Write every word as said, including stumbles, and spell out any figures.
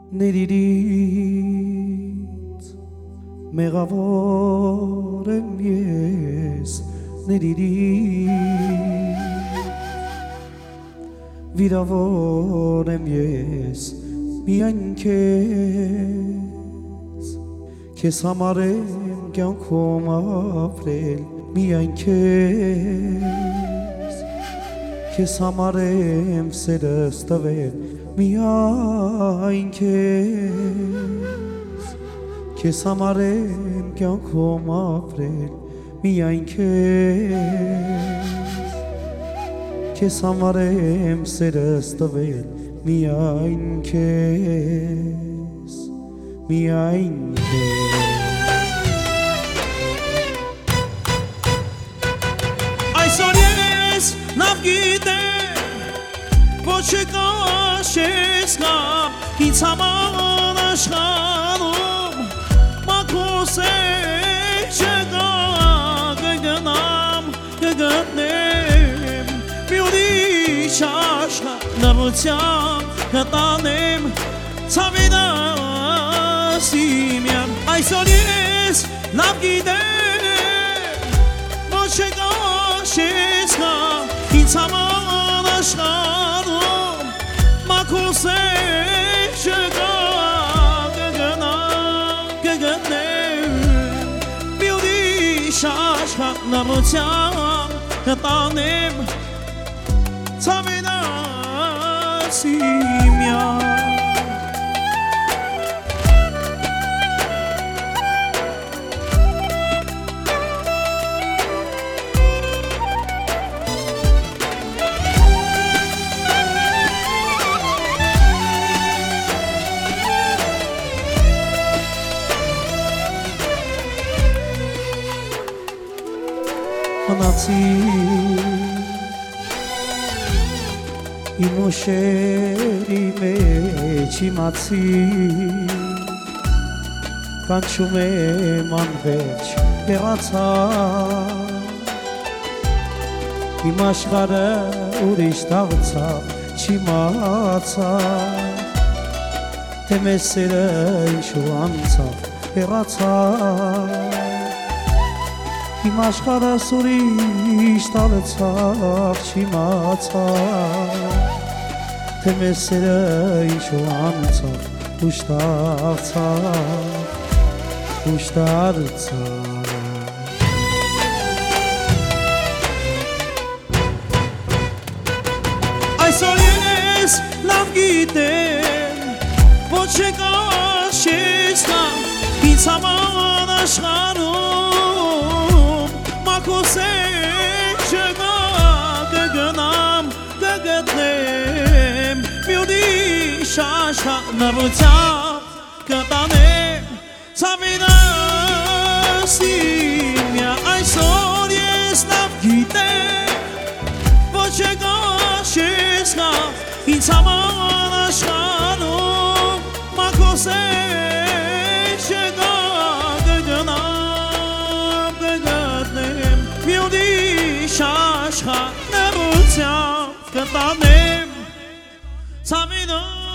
Nedirit Megavorem yes Nedirit Vidavorem yes Միայն քեզ Քեզ համար եմ կյանքում ապրել Միայն քեզ Քեզ համար եմ սերս տվել Միայն քեզ Քեզ համար եմ կյանքում ապրել Միայն քեզ Քեզ համար եմ սերս տվել Միայն քեզ Միայն քեզ Այսօր ես լավ գիտեմ Ոչ չկաշես կամ ինձ համար աշխարհում Մաքուս է չկա կգնամ կգտնեմ Մի ուրիշ աշխարհությամբ կտանեմ ցավի դասիմյան Այսօր ես լավ գիտեմ Ոչ չկաշես կամ ինձ համար աշխարհում Մաքուս է չկա կգնամ կգտնեմ Մի ուրիշ աշխարհությամբ կտանեմ ցավի դասիմյան Մնացի իմ ուշերի մեջ իմացի կանչում եմ անվերջ հեռացա իմ աշխարհը ուրիշ դարձավ չիմացա թե մեզ սերը ինչու անցավ հեռացավ Իմ աշխարհս ուրիշ դարձավ չիմացավ թե մեզ սերը ինչու անցավ ուշ դարձավ ուշ դարձավ Այսօր ես լավ գիտեմ Ոչ չկաշես կամ ինձ համար աշխարհում Մաքուս է չկա կգնամ կգտնեմ Մի ուրիշ աշխարհությամբ կտանեմ ցավի դասիմյան Այսօր ես լավ գիտեմ Ոչ չկաշես կամ ինձ համար աշխարհում Մաքուս է չկա կգնամ կգտնեմ Մի ուրիշ աշխարհությամբ կտանեմ ցավի դասիմյան